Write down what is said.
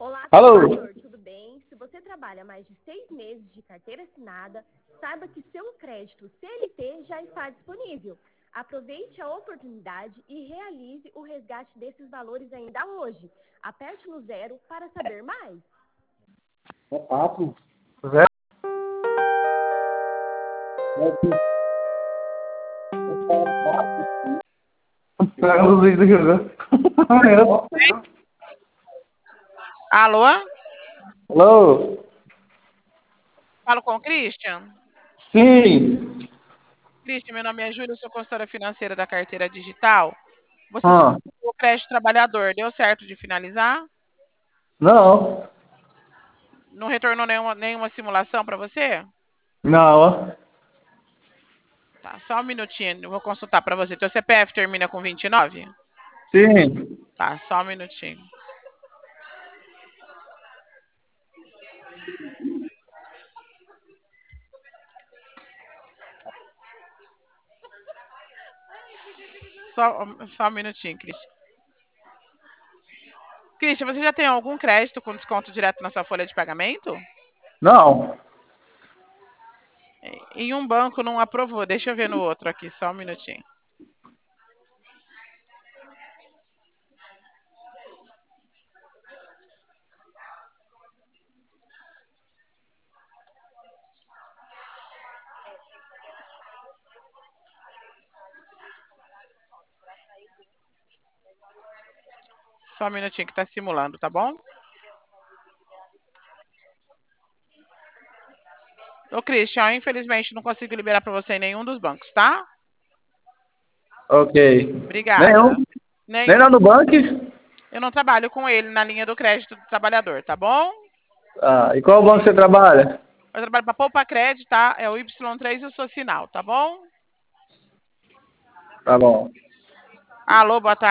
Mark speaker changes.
Speaker 1: Olá,
Speaker 2: Alô?
Speaker 1: trabalhador, tudo bem? Se você trabalha mais de 6 meses de carteira assinada, saiba que seu crédito CLT já está disponível. Aproveite a oportunidade e realize o resgate desses valores ainda hoje. Aperte no 0 para saber mais.
Speaker 2: É papo. Zé. Pega os vídeos aqui agora.
Speaker 3: Alô?
Speaker 2: Alô?
Speaker 3: Falo com o Christian?
Speaker 2: Sim.
Speaker 3: Christian, meu nome é Júlia, sou consultora financeira da carteira digital. Você
Speaker 2: Ah,
Speaker 3: solicitou o crédito trabalhador, deu certo de finalizar?
Speaker 2: não.
Speaker 3: Não retornou nenhuma simulação para você?
Speaker 2: Não.
Speaker 3: Tá, só um minutinho, eu vou consultar para você. Teu CPF termina com 29?
Speaker 2: Sim.
Speaker 3: Tá, só um minutinho. Só um minutinho, Christian. Christian, você já tem algum crédito com desconto direto na sua folha de pagamento?
Speaker 2: Não.
Speaker 3: Em um banco não aprovou. Deixa eu ver no outro aqui, só um minutinho. Só um minutinho que tá simulando, tá bom? Ô, Christian, infelizmente não consigo liberar para você em nenhum dos bancos, tá?
Speaker 2: Ok.
Speaker 3: Obrigada.
Speaker 2: Nenhum? Nem
Speaker 3: Nenhum.
Speaker 2: lá no banco?
Speaker 3: Eu não trabalho com ele na linha do crédito do trabalhador, tá bom?
Speaker 2: Ah, e qual banco você trabalha?
Speaker 3: Eu trabalho para Poupa Crédito, tá? É o Y3 e o Socinal, tá bom?
Speaker 2: Tá bom.
Speaker 3: Alô, boa tarde.